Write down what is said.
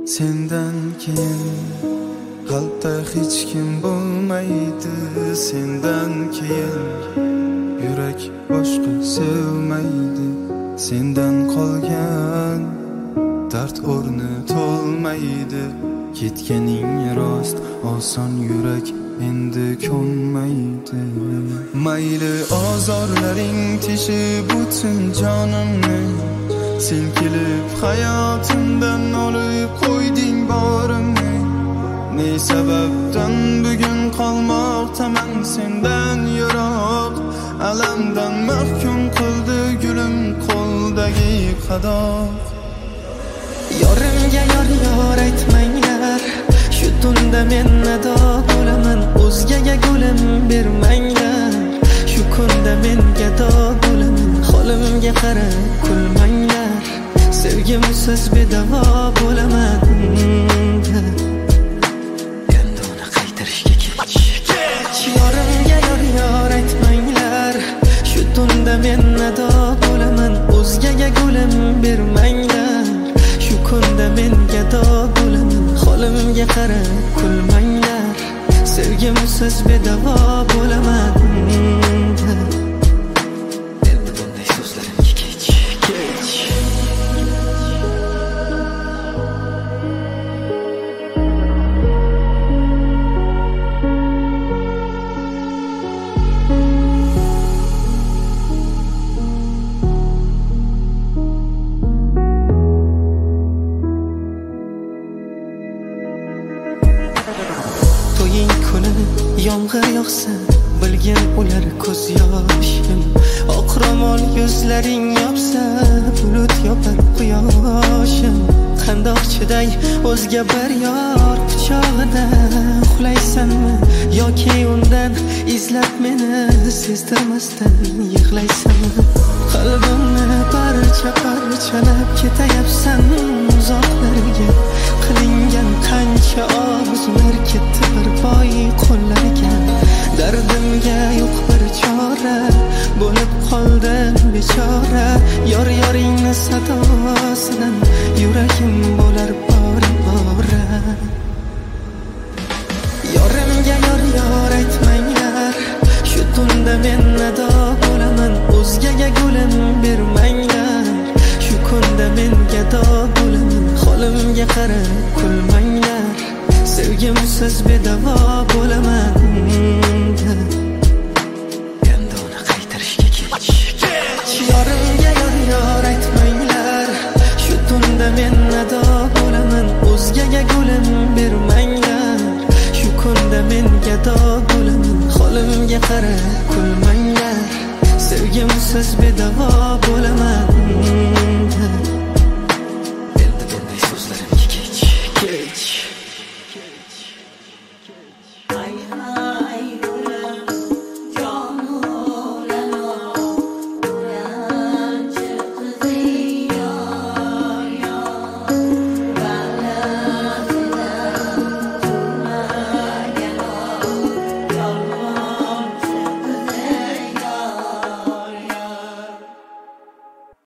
Sendan keyin qalbda hech kim bo'lmaydi. Sendan keyin yurak boshqa sevmaydi. Sendan qolgan dard o'rni to'lmaydi. Ketganing rost, oson yurak endi ko'nmaydi. Mayli ozorlaring teshib butun jonimni, sen kelib hayotimdan olib qo'yding borimni. Ne sababdan bugun qolmoqdaman sendan yiroq, alamdan mahkum qildi gulim qo'ldagi qadoq. Yorimga yor aytmanglar, shu tunda men nado bo'laman. O'zgaga gulim bermanglar, shu kunda men gado bo'laman. Holimga qarab kulmanglar, sevgimsiz bedavo bo'laman. Endi uni qaytarishga kech. Yorimga yor aytmanglar, shu tunda men nado bo'laman. O'zgaga gulim bermanglar, shu kunda men gado bo'laman. Holimga qarab kulmanglar, sevgimsiz bedavo bo'laman. Endi bunday so'zlarimga kech. To'ying kuni yomg'ir yog'sa, bilgin ular ko'z yoshim. Oq ro'mol yuzlaring yopsa, bulut yopar quyoshim. Qandoq chiday o'zga bir yor quchog'ida uxlaysanmi, yoki undan izlab meni sezdirmasdan yig'laysanmi? Qalbimni parcha-parchalab ketayapsan uzoqlarga. Qilingan qancha orzular ketdi bir boy qo'llarga. Dardimga yo'q bir chora, bo'lib qoldim bechora. Yoringni sadosidan yuragim bo'lar bora. Yorimga yor aytmanglar, shu tunda men nado bo'laman. O'zgaga gulim bermanglar, shu kunda men gado bo'laman. Holimga qarab kulmanglar, sevgimsiz bedavo bo'laman. Endi uni qaytarishga kech. Yorimga yor aytmanglar, shu tunda men nado bo'laman. O'zgaga gulim bermanglar, shu kunda men gado bo'laman. Holimga qarab kulmanglar, sevgimsiz bedavo bo'laman.